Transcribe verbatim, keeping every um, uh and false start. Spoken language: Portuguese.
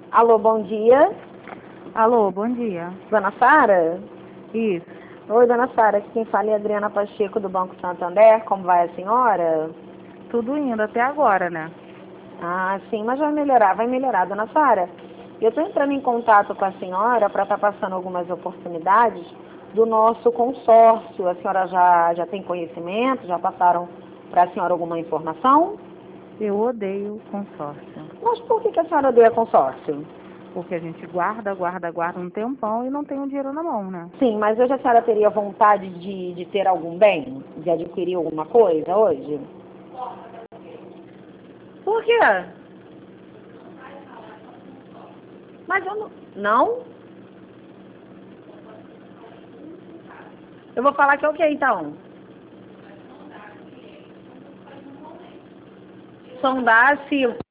Alô, bom dia. Alô, bom dia. Dona Sara? Isso. Oi, Dona Sara. Aqui quem fala é a Adriana Pacheco, do Banco Santander. Como vai a senhora? Tudo indo até agora, né? Ah, sim, mas vai melhorar, vai melhorar, Dona Sara. Eu estou entrando em contato com a senhora para estar passando algumas oportunidades do nosso consórcio. A senhora já, já tem conhecimento? Já passaram para a senhora alguma informação? Eu odeio consórcio. Mas por que, que a senhora odeia consórcio? Porque a gente guarda, guarda, guarda um tempão e não tem o dinheiro na mão, né? Sim, mas hoje a senhora teria vontade de, de ter algum bem? De adquirir alguma coisa hoje? Por quê? Mas eu não... Não? Eu vou falar que é o que então? Sondar se